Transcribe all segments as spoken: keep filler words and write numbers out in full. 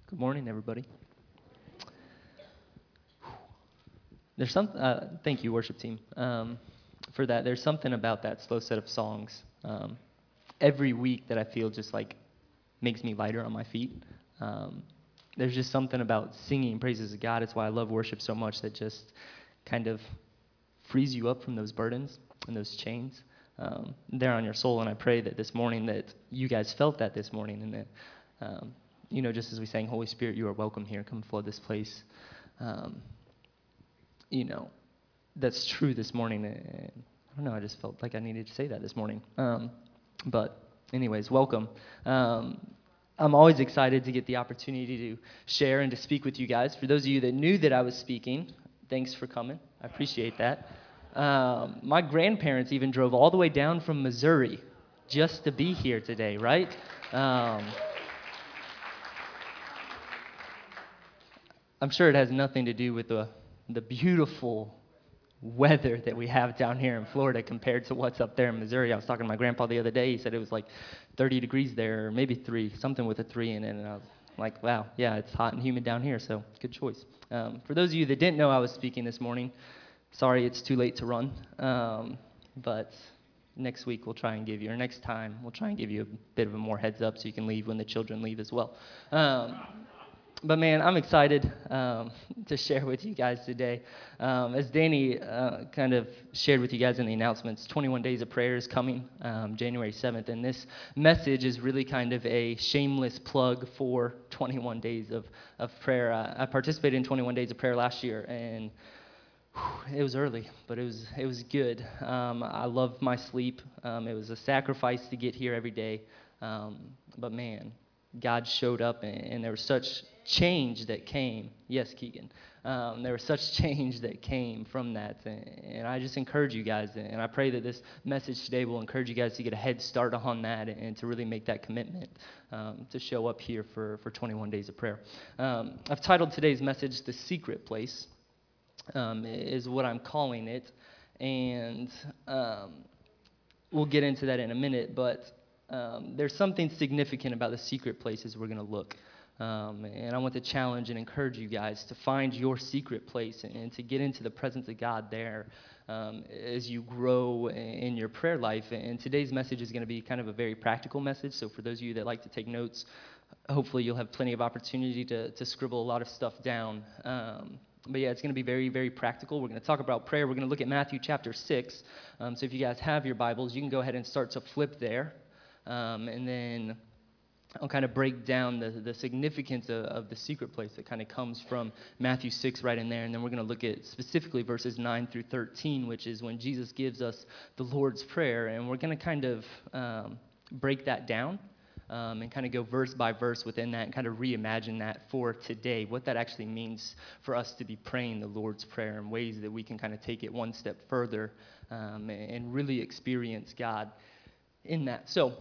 Good morning, everybody. There's some. Uh, thank you, worship team, um, for that. There's something about that slow set of songs um, every week that I feel just like makes me lighter on my feet. Um, there's just something about singing praises to God. It's why I love worship so much. That just kind of frees you up from those burdens and those chains um, there on your soul. And I pray that this morning that you guys felt that this morning, and that um, you know, just as we sang, Holy Spirit, you are welcome here. Come flood this place. Um, you know, that's true this morning. And I don't know, I just felt like I needed to say that this morning. Um, but anyways, welcome. Um, I'm always excited to get the opportunity to share and to speak with you guys. For those of you that knew that I was speaking, thanks for coming. I appreciate that. Um, my grandparents even drove all the way down from Missouri just to be here today, right? Um, I'm sure it has nothing to do with the the beautiful weather that we have down here in Florida compared to what's up there in Missouri. I was talking to my grandpa the other day. He said it was like thirty degrees there, or maybe three, something with a three in it. And I was like, wow, yeah, it's hot and humid down here, so good choice. Um, for those of you that didn't know I was speaking this morning, sorry it's too late to run. Um, but next week we'll try and give you, or next time we'll try and give you a bit of a more heads up so you can leave when the children leave as well. Um, But man, I'm excited um, to share with you guys today. Um, as Danny uh, kind of shared with you guys in the announcements, twenty-one Days of Prayer is coming um, January seventh, and this message is really kind of a shameless plug for twenty-one Days of, of Prayer. I, I participated in twenty-one Days of Prayer last year, and whew, it was early, but it was it was good. Um, I loved my sleep. Um, it was a sacrifice to get here every day, um, but man, God showed up, and, and there was such change that came. Yes, Keegan. Um, there was such change that came from that, and, and I just encourage you guys, and I pray that this message today will encourage you guys to get a head start on that and, and to really make that commitment um, to show up here for, for twenty-one Days of Prayer. Um, I've titled today's message, The Secret Place, um, is what I'm calling it, and um, we'll get into that in a minute, but um, there's something significant about the secret places we're going to look. Um, and I want to challenge and encourage you guys to find your secret place and, and to get into the presence of God there um, as you grow in your prayer life. And today's message is going to be kind of a very practical message. So for those of you that like to take notes, hopefully you'll have plenty of opportunity to, to scribble a lot of stuff down. Um, But yeah, it's going to be very, very practical. We're going to talk about prayer. We're going to look at Matthew chapter six. Um, so if you guys have your Bibles, you can go ahead and start to flip there. Um, and then I'll kind of break down the, the significance of, of the secret place that kind of comes from Matthew six right in there. And then we're going to look at specifically verses nine through thirteen, which is when Jesus gives us the Lord's Prayer. And we're going to kind of um, break that down. Um, and kind of go verse by verse within that and kind of reimagine that for today, what that actually means for us to be praying the Lord's Prayer in ways that we can kind of take it one step further um, and really experience God in that. So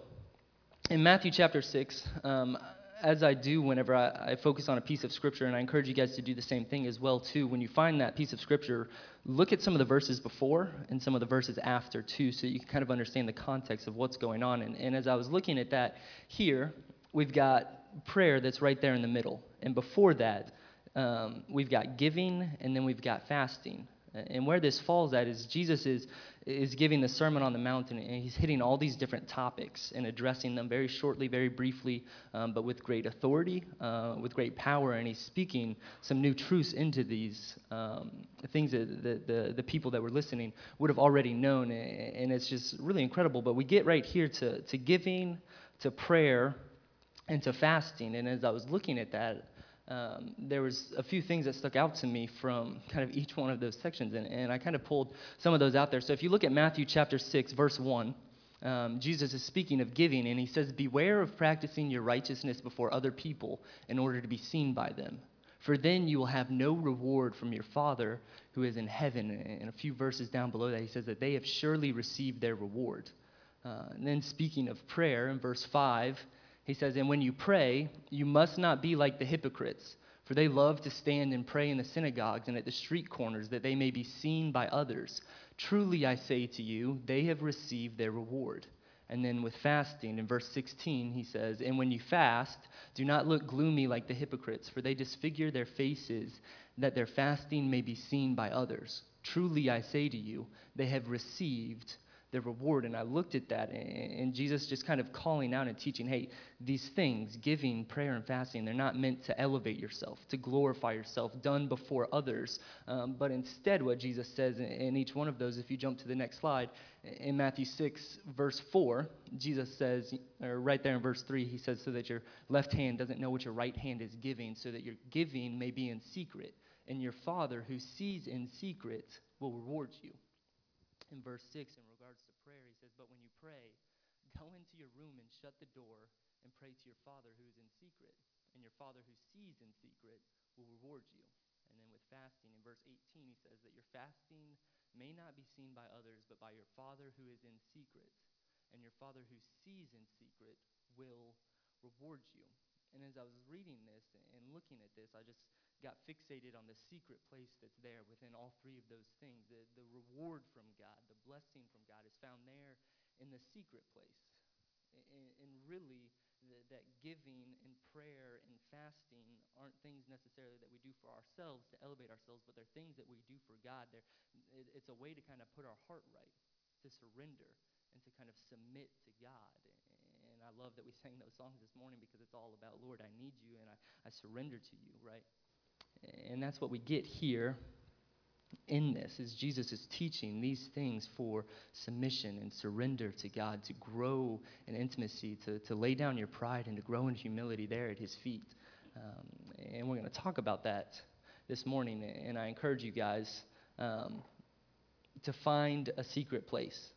in Matthew chapter six, um, as I do whenever I, I focus on a piece of Scripture, and I encourage you guys to do the same thing as well, too, when you find that piece of Scripture, look at some of the verses before and some of the verses after, too, so you can kind of understand the context of what's going on. And, and as I was looking at that here, we've got prayer that's right there in the middle. And before that, um, we've got giving, and then we've got fasting. And where this falls at is Jesus is is giving the Sermon on the Mount, and he's hitting all these different topics and addressing them very shortly, very briefly, um, but with great authority, uh, with great power, and he's speaking some new truths into these um, things that the, the, the people that were listening would have already known, and it's just really incredible. But we get right here to, to giving, to prayer, and to fasting, and as I was looking at that, Um, there was a few things that stuck out to me from kind of each one of those sections, and, and I kind of pulled some of those out there. So if you look at Matthew chapter six, verse one, um, Jesus is speaking of giving, and he says, "Beware of practicing your righteousness before other people in order to be seen by them, for then you will have no reward from your Father who is in heaven." And a few verses down below that, he says that they have surely received their reward. Uh, and then speaking of prayer, in verse five, he says, "And when you pray, you must not be like the hypocrites, for they love to stand and pray in the synagogues and at the street corners, that they may be seen by others. Truly I say to you, they have received their reward. And then with fasting, in verse sixteen, he says, "And when you fast, do not look gloomy like the hypocrites, for they disfigure their faces, that their fasting may be seen by others. Truly I say to you, they have received their reward." And I looked at that, and Jesus just kind of calling out and teaching, hey, these things, giving, prayer, and fasting, they're not meant to elevate yourself, to glorify yourself, done before others. Um, but instead, what Jesus says in each one of those, if you jump to the next slide, in Matthew six, verse four, Jesus says, or right there in verse three, he says, so that your left hand doesn't know what your right hand is giving, so that your giving may be in secret, and your Father who sees in secret will reward you. In verse six, in regards to prayer, he says, "But when you pray, go into your room and shut the door and pray to your Father who is in secret, and your Father who sees in secret will reward you." And then with fasting, in verse eighteen, he says that your fasting may not be seen by others, but by your Father who is in secret, and your Father who sees in secret will reward you. And as I was reading this and looking at this, I just got fixated on the secret place that's there within all three of those things. The, the reward from God, the blessing from God is found there in the secret place. And, and really, the, that giving and prayer and fasting aren't things necessarily that we do for ourselves to elevate ourselves, but they're things that we do for God. They're, it, it's a way to kind of put our heart right, to surrender, and to kind of submit to God. And I love that we sang those songs this morning because it's all about, Lord, I need you, and I, I surrender to you, right? And that's what we get here in this, is Jesus is teaching these things for submission and surrender to God, to grow in intimacy, to, to lay down your pride, and to grow in humility there at his feet. Um, and we're going to talk about that this morning, and I encourage you guys um, to find a secret place.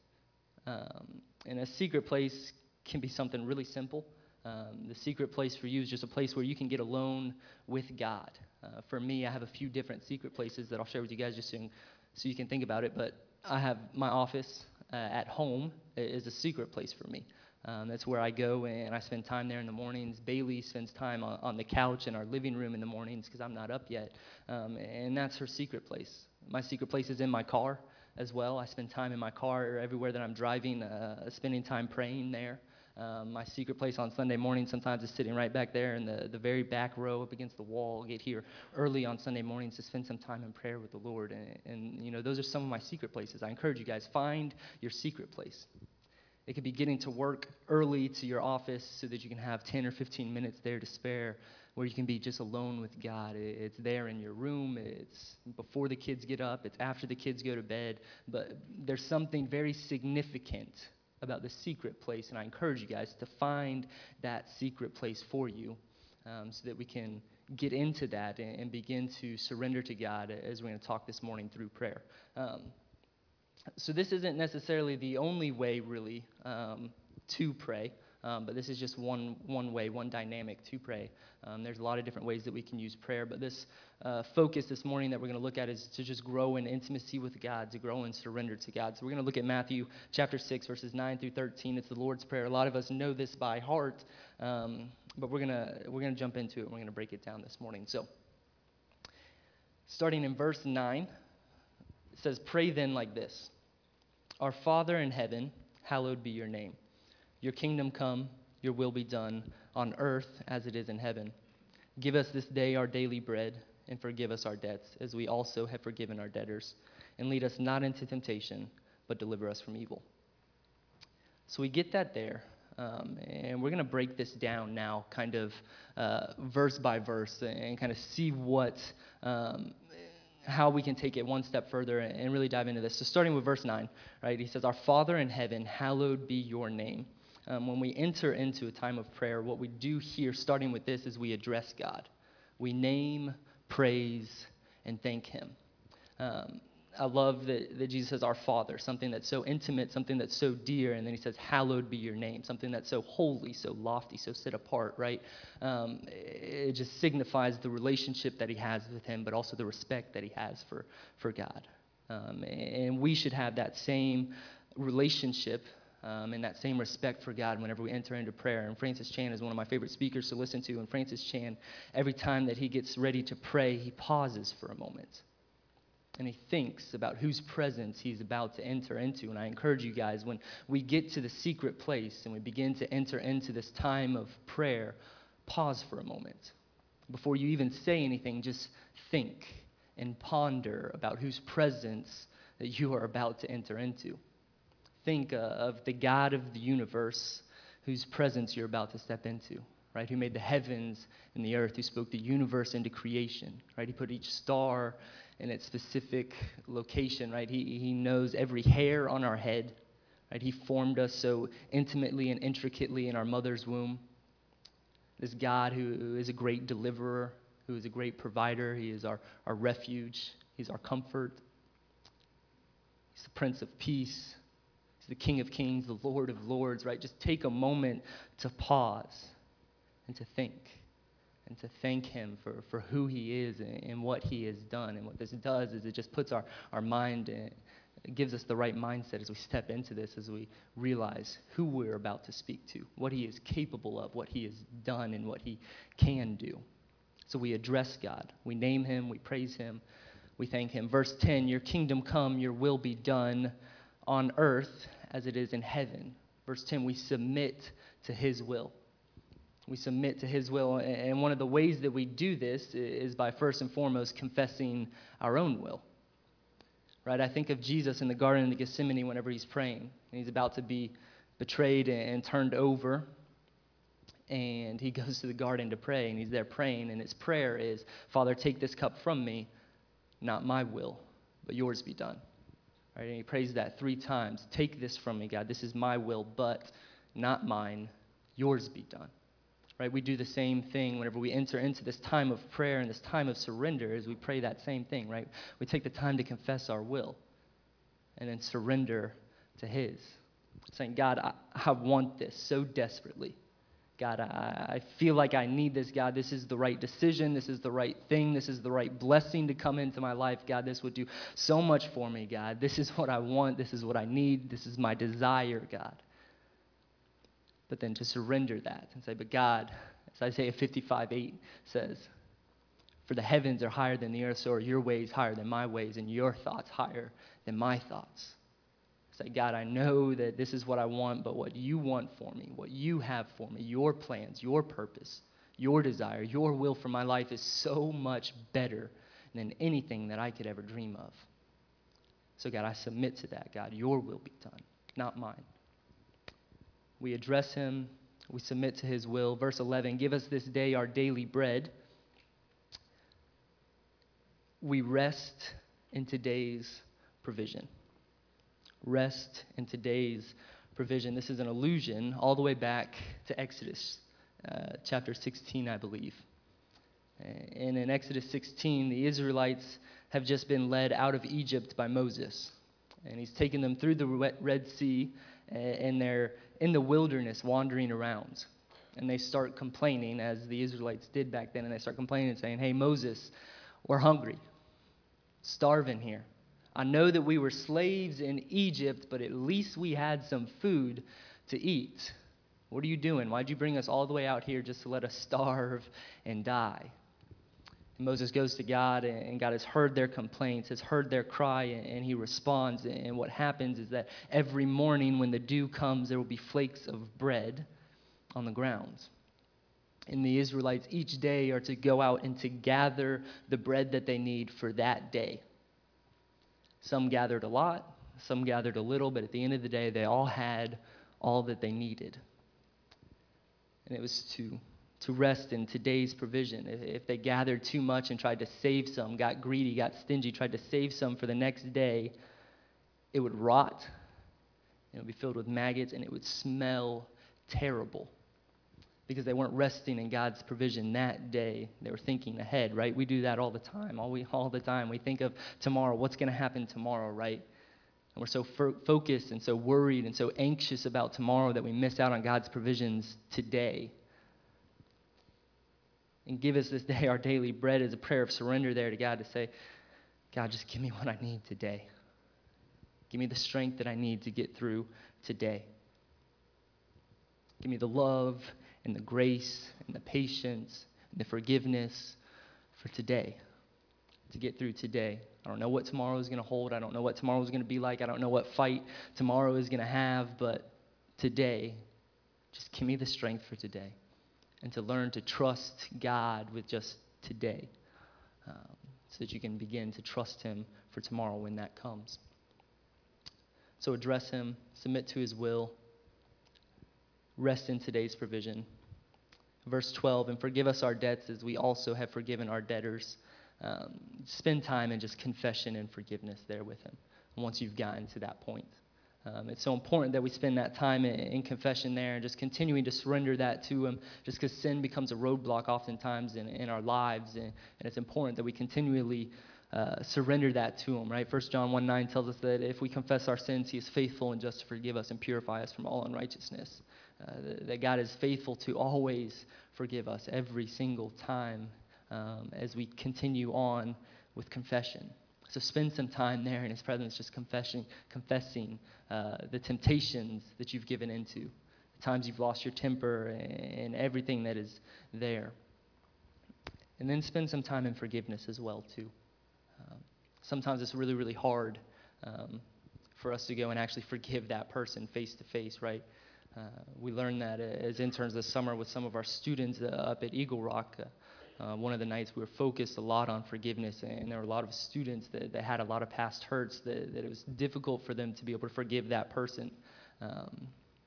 Um, and a secret place can be something really simple. Um, the secret place for you is just a place where you can get alone with God. Uh, for me, I have a few different secret places that I'll share with you guys just so you, so you can think about it. But I have my office uh, at home is a secret place for me. Um, that's where I go and I spend time there in the mornings. Bailey spends time on, on the couch in our living room in the mornings because I'm not up yet. Um, and that's her secret place. My secret place is in my car as well. I spend time in my car everywhere that I'm driving, uh, spending time praying there. Um, my secret place on Sunday morning sometimes is sitting right back there in the, the very back row up against the wall. I get here early on Sunday mornings to spend some time in prayer with the Lord. And, and, you know, those are some of my secret places. I encourage you guys, find your secret place. It could be getting to work early to your office so that you can have ten or fifteen minutes there to spare where you can be just alone with God. It's there in your room. It's before the kids get up. It's after the kids go to bed. But there's something very significant about the secret place, and I encourage you guys to find that secret place for you um, so that we can get into that and, and begin to surrender to God as we're going to talk this morning through prayer. Um, so this isn't necessarily the only way, really, um, to pray. Um, but this is just one one way, one dynamic to pray. Um, there's a lot of different ways that we can use prayer, but this uh, focus this morning that we're going to look at is to just grow in intimacy with God, to grow in surrender to God. So we're going to look at Matthew chapter six, verses nine through thirteen. It's the Lord's Prayer. A lot of us know this by heart, um, but we're gonna we're gonna jump into it. And we're gonna break it down this morning. So, starting in verse nine, it says, "Pray then like this: Our Father in heaven, hallowed be your name. Your kingdom come, your will be done, on earth as it is in heaven. Give us this day our daily bread, and forgive us our debts, as we also have forgiven our debtors. And lead us not into temptation, but deliver us from evil." So we get that there, um, and we're going to break this down now, kind of uh, verse by verse, and kind of see what, um, how we can take it one step further and really dive into this. So starting with verse nine, right, he says, "Our Father in heaven, hallowed be your name." Um, when we enter into a time of prayer, what we do here, starting with this, is we address God. We name, praise, and thank him. Um, I love that, that Jesus says, "Our Father," something that's so intimate, something that's so dear, and then he says, "Hallowed be your name," something that's so holy, so lofty, so set apart, right? Um, it just signifies the relationship that he has with him, but also the respect that he has for, for God. Um, and we should have that same relationship Um, and that same respect for God whenever we enter into prayer. And Francis Chan is one of my favorite speakers to listen to. And Francis Chan, every time that he gets ready to pray, he pauses for a moment. And he thinks about whose presence he's about to enter into. And I encourage you guys, when we get to the secret place and we begin to enter into this time of prayer, pause for a moment. Before you even say anything, just think and ponder about whose presence that you are about to enter into. Think uh, of the God of the universe whose presence you're about to step into, right? Who made the heavens and the earth, who spoke the universe into creation, right? He put each star in its specific location, right? He, he knows every hair on our head, right? He formed us so intimately and intricately in our mother's womb. This God who is a great deliverer, who is a great provider. He is our, our refuge. He's our comfort. He's the Prince of Peace. He's the King of Kings, the Lord of Lords, right? Just take a moment to pause and to think and to thank him for, for who he is and, and what he has done. And what this does is it just puts our, our mind, in, it gives us the right mindset as we step into this, as we realize who we're about to speak to, what he is capable of, what he has done, and what he can do. So we address God. We name him. We praise him. We thank him. Verse ten, your kingdom come, your will be done on earth as it is in heaven. Verse ten, we submit to his will. We submit to his will, and one of the ways that we do this is by first and foremost confessing our own will. Right? I think of Jesus in the Garden of Gethsemane whenever he's praying, and he's about to be betrayed and turned over, and he goes to the garden to pray, and he's there praying, and his prayer is, Father, take this cup from me, not my will, but yours be done. Right? And he prays that three times. Take this from me, God. This is my will, but not mine. Yours be done. Right? We do the same thing whenever we enter into this time of prayer and this time of surrender, as we pray that same thing, right? We take the time to confess our will and then surrender to his. Saying, God, I, I want this so desperately. God, I, I feel like I need this, God. This is the right decision. This is the right thing. This is the right blessing to come into my life. God, this would do so much for me, God. This is what I want. This is what I need. This is my desire, God. But then to surrender that and say, but God, as Isaiah fifty-five eight says, for the heavens are higher than the earth, so are your ways higher than my ways, and your thoughts higher than my thoughts. Say, God, I know that this is what I want, but what you want for me, what you have for me, your plans, your purpose, your desire, your will for my life is so much better than anything that I could ever dream of. So, God, I submit to that, God. Your will be done, not mine. We address him. We submit to his will. Verse eleven, give us this day our daily bread. We rest in today's provision. Rest in today's provision. This is an allusion all the way back to Exodus uh, chapter sixteen, I believe. And in Exodus sixteen, the Israelites have just been led out of Egypt by Moses. And he's taken them through the Red Sea, and they're in the wilderness wandering around. And they start complaining, as the Israelites did back then, and they start complaining and saying, hey, Moses, we're hungry, starving here. I know that we were slaves in Egypt, but at least we had some food to eat. What are you doing? Why'd you bring us all the way out here just to let us starve and die? And Moses goes to God, and God has heard their complaints, has heard their cry, and he responds. And what happens is that every morning when the dew comes, there will be flakes of bread on the ground. And the Israelites each day are to go out and to gather the bread that they need for that day. Some gathered a lot, some gathered a little, but at the end of the day, they all had all that they needed. And it was to, to rest in today's provision. If, if they gathered too much and tried to save some, got greedy, got stingy, tried to save some for the next day, it would rot, and it would be filled with maggots, and it would smell terrible. Because they weren't resting in God's provision that day. They were thinking ahead, right? We do that all the time, all, we, all the time. We think of tomorrow, what's going to happen tomorrow, right? And we're so fo- focused and so worried and so anxious about tomorrow that we miss out on God's provisions today. And give us this day our daily bread as a prayer of surrender there to God to say, God, just give me what I need today. Give me the strength that I need to get through today. Give me the love and the grace and the patience and the forgiveness for today. to get through today. I don't know what tomorrow is going to hold. I don't know what tomorrow is going to be like. I don't know what fight tomorrow is going to have, but today, just give me the strength for today and to learn to trust God with just today, um, so that you can begin to trust him for tomorrow when that comes. So address him, submit to his will, rest in today's provision. Verse twelve, and forgive us our debts as we also have forgiven our debtors. Um, spend time in just confession and forgiveness there with him once you've gotten to that point. Um, it's so important that we spend that time in, in confession there and just continuing to surrender that to him, just because sin becomes a roadblock oftentimes in, in our lives, and, and it's important that we continually uh, surrender that to him, right? First John one nine tells us that if we confess our sins, he is faithful and just to forgive us and purify us from all unrighteousness. Uh, that God is faithful to always forgive us every single time um, as we continue on with confession. So spend some time there in his presence, just confessing, confessing uh, the temptations that you've given into, the times you've lost your temper, and everything that is there. And then spend some time in forgiveness as well, too. Um, sometimes it's really, really hard um, for us to go and actually forgive that person face to face, right? Uh, we learned that as interns this summer with some of our students uh, up at Eagle Rock. Uh, uh, one of the nights we were focused a lot on forgiveness, and there were a lot of students that, that had a lot of past hurts that, that it was difficult for them to be able to forgive that person. Um,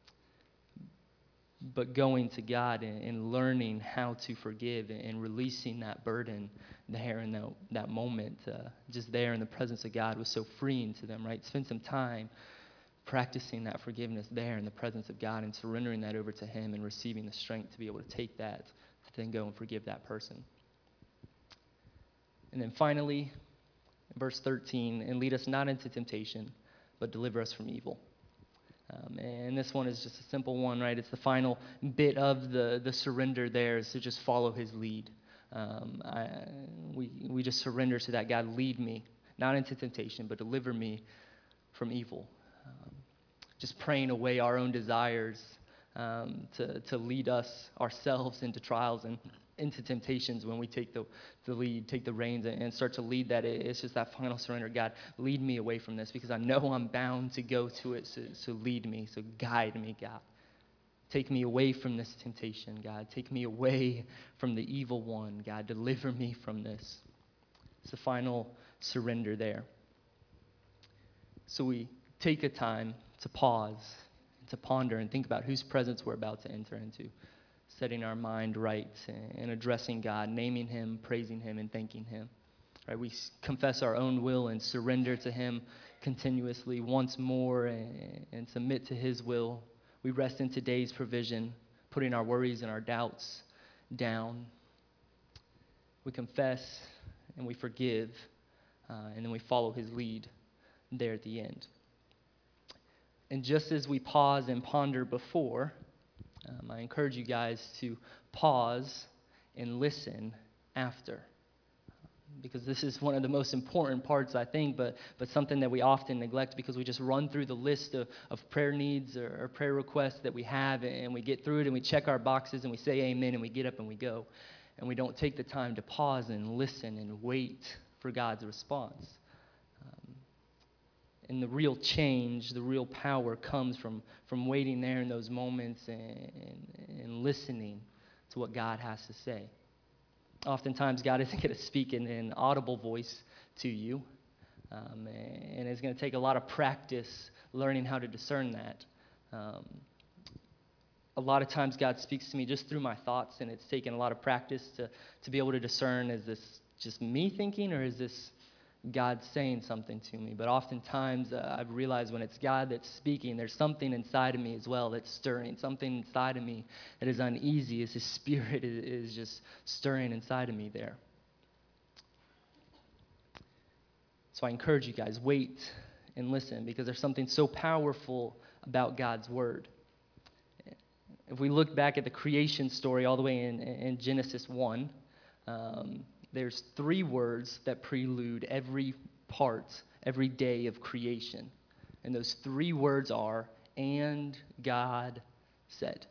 but going to God and, and learning how to forgive and, and releasing that burden there in that, that moment, uh, just there in the presence of God was so freeing to them, right? Spend some time practicing that forgiveness there in the presence of God and surrendering that over to him and receiving the strength to be able to take that, to then go and forgive that person. And then finally, verse thirteen, and lead us not into temptation, but deliver us from evil. Um, and this one is just a simple one, right? It's the final bit of the, the surrender there, is to just follow his lead. Um, I, we, we just surrender to that. God, lead me, not into temptation, but deliver me from evil. Um, just praying away our own desires um, to, to lead us ourselves into trials and into temptations when we take the, the lead, take the reins and, and start to lead that. It's just that final surrender. God, lead me away from this because I know I'm bound to go to it, so, so lead me, so guide me, God. Take me away from this temptation, God. Take me away from the evil one, God. Deliver me from this. It's the final surrender there. So we take a time to pause, to ponder and think about whose presence we're about to enter into, setting our mind right and addressing God, naming him, praising him, and thanking him. Right? We confess our own will and surrender to him continuously once more and, and submit to his will. We rest in today's provision, putting our worries and our doubts down. We confess and we forgive, uh, and then we follow his lead there at the end. And just as we pause and ponder before, um, I encourage you guys to pause and listen after. Because this is one of the most important parts, I think, but but something that we often neglect because we just run through the list of, of prayer needs or, or prayer requests that we have, and we get through it and we check our boxes and we say amen and we get up and we go. And we don't take the time to pause and listen and wait for God's response. And the real change, the real power comes from, from waiting there in those moments and, and, and listening to what God has to say. Oftentimes, God isn't going to speak in an audible voice to you, um, and it's going to take a lot of practice learning how to discern that. Um, a lot of times, God speaks to me just through my thoughts, and it's taken a lot of practice to, to be able to discern, is this just me thinking, or is this God saying something to me? But oftentimes uh, I've realized when it's God that's speaking, there's something inside of me as well that's stirring, something inside of me that is uneasy as his spirit is, is just stirring inside of me there. So I encourage you guys, wait and listen, because there's something so powerful about God's word. If we look back at the creation story all the way in, in Genesis one, um, there's three words that prelude every part, every day of creation. And those three words are, and God said.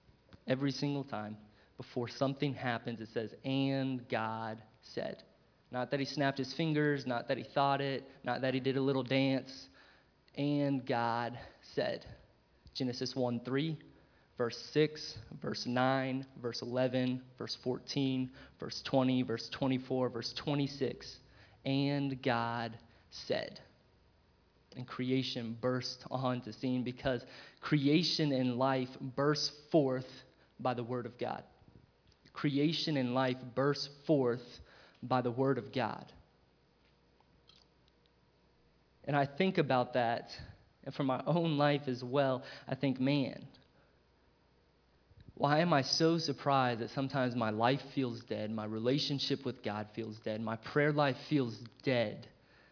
Every single time before something happens, it says, and God said. Not that he snapped his fingers, not that he thought it, not that he did a little dance. And God said. Genesis one three, verse six, verse nine, verse eleven, verse fourteen, verse twenty, verse twenty-four, verse twenty-six. And God said. And creation burst onto scene because creation and life burst forth by the word of God. Creation and life burst forth by the word of God. And I think about that, and for my own life as well, I think, man, why am I so surprised that sometimes my life feels dead, my relationship with God feels dead, my prayer life feels dead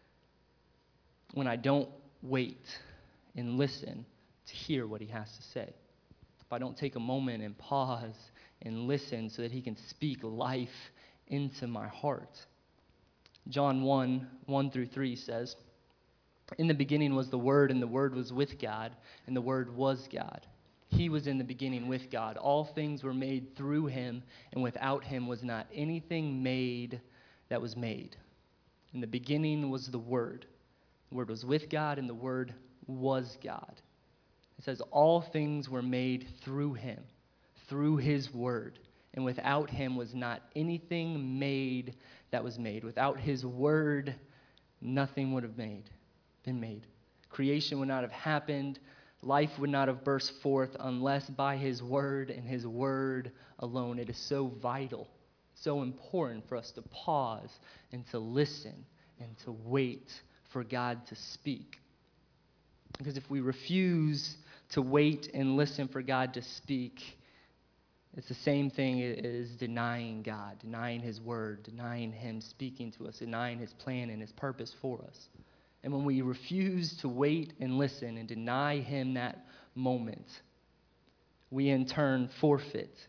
when I don't wait and listen to hear what he has to say? If I don't take a moment and pause and listen so that he can speak life into my heart. John one, one through three says, "In the beginning was the Word, and the Word was with God, and the Word was God. He was in the beginning with God. All things were made through him, and without him was not anything made that was made. In the beginning was the Word. The Word was with God, and the Word was God." It says all things were made through him, through his word. And without him was not anything made that was made. Without his word, nothing would have made, been made. Creation would not have happened. Life would not have burst forth unless by his word and his word alone. It is so vital, so important for us to pause and to listen and to wait for God to speak. Because if we refuse to wait and listen for God to speak, it's the same thing as denying God, denying his word, denying him speaking to us, denying his plan and his purpose for us. And when we refuse to wait and listen and deny him that moment, we in turn forfeit,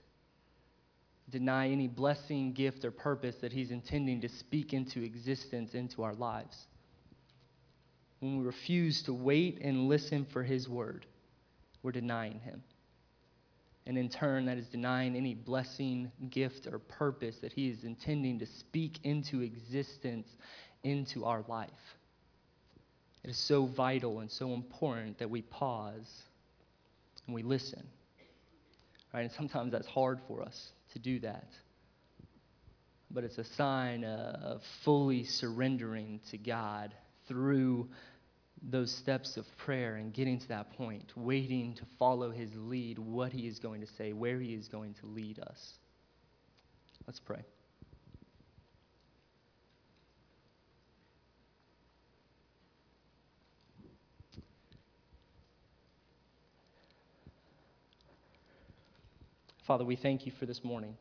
deny any blessing, gift, or purpose that he's intending to speak into existence into our lives. When we refuse to wait and listen for his word, we're denying him. And in turn, that is denying any blessing, gift, or purpose that he is intending to speak into existence into our life. It is so vital and so important that we pause and we listen. Right? And sometimes that's hard for us to do that. But it's a sign of fully surrendering to God through those steps of prayer and getting to that point, waiting to follow his lead, what he is going to say, where he is going to lead us. Let's pray. Father, we thank you for this morning.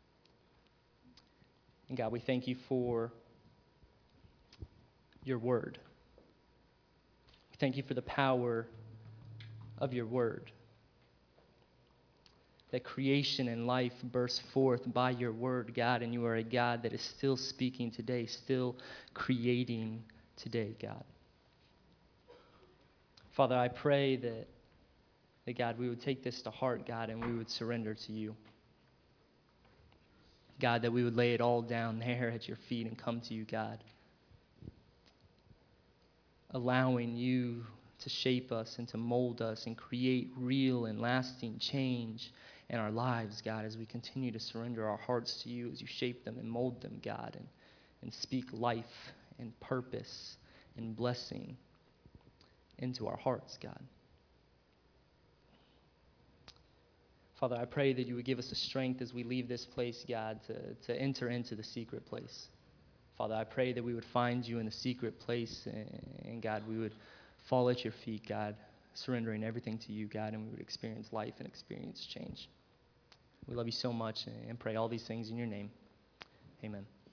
And God, we thank you for your word. We thank you for the power of your word. That creation and life burst forth by your word, God, and you are a God that is still speaking today, still creating today, God. Father, I pray that, that, God, we would take this to heart, God, and we would surrender to you. God, that we would lay it all down there at your feet and come to you, God. Allowing you to shape us and to mold us and create real and lasting change in our lives, God, as we continue to surrender our hearts to you, as you shape them and mold them, God, and, and speak life and purpose and blessing into our hearts, God. Father, I pray that you would give us the strength as we leave this place, God, to, to enter into the secret place. Father, I pray that we would find you in the secret place, and, and God, we would fall at your feet, God, surrendering everything to you, God, and we would experience life and experience change. We love you so much and pray all these things in your name. Amen.